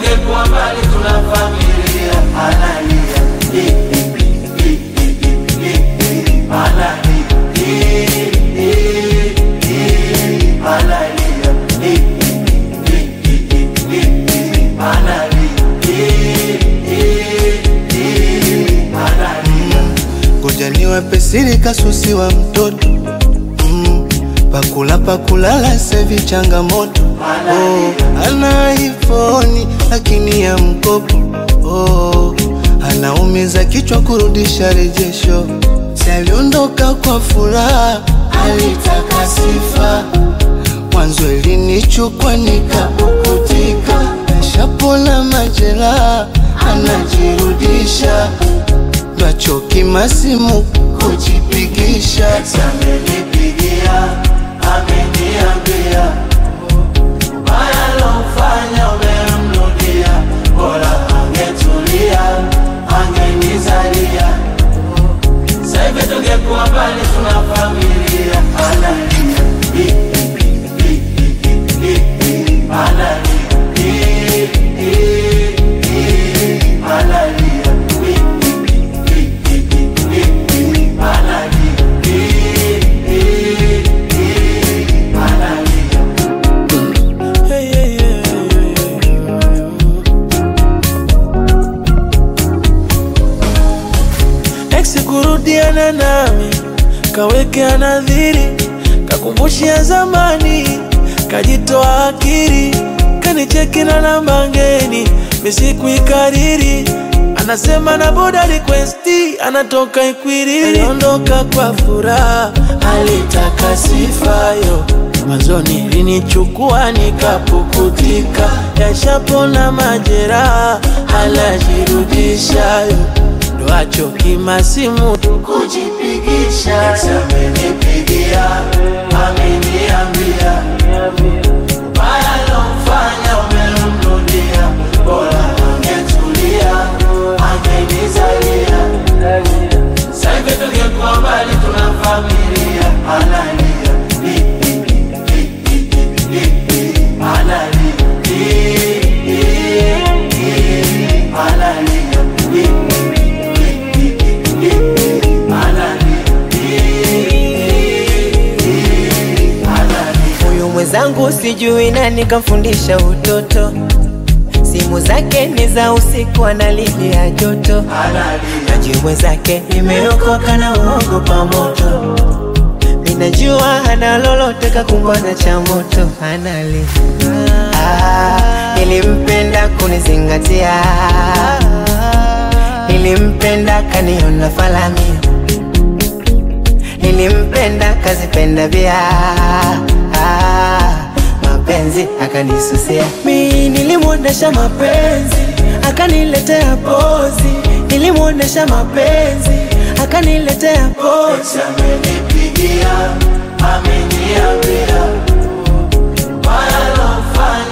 tungekuwa mbali tuna familia. Analia ngoja niwape siri kasusi wa mtoto. Pakula pakulala sevi changamoto. Ana iPhone lakini ya mkopo. Anaumiza kichwa kurudisha rejesho. Si aliondoka kwa furaha, alitaka sifa. Mwanzo ilinichukua nikapukutika. Nishapona majeraha, anajirudisha. Bachoki masimu kujipigisha. Amenipigia, ameniambia ubaya alofanya umemrudia. Bora angetulia, angenizalia. Sasa hivi tungekuwa mbali tuna familia. Analia kurudiana nami, kawekea nadhiri, kakumbushia zamani, kajitoa akili, kanicheki na namba ngeni, misikuikariri. Anasema na boda requesti, anatoka Ikwiriri. Aliondoka kwa furaha, alitaka sifayo. Mwanzoni linichukua nikapukutika. Yashapona majeraha, anajirudisha. Ndo achoki masimu kujipigisha. Amenipigia, ameniambia ubaya alofanya umemrudia. Bora angetulia, angenizalia. Sasa hivi tungekuwa mbali tuna familia. Analia zangu sijui nani kamfundisha utoto. Simu zake ni za usiku analia joto. Najua zake nimeokoka na uogopa moto. Minajua hana lolote kakumbana cha moto. Analia nilimpenda kunizingatia. Nilimpenda kaniona falamia. Nilimpenda kazipenda vya mapenzi akanisusia. Mi nilimuonesha mapenzi akaniletea pozi. Nilimuonesha mapenzi akaniletea pozi. Amenipigia, ameniambia ubaya alofanya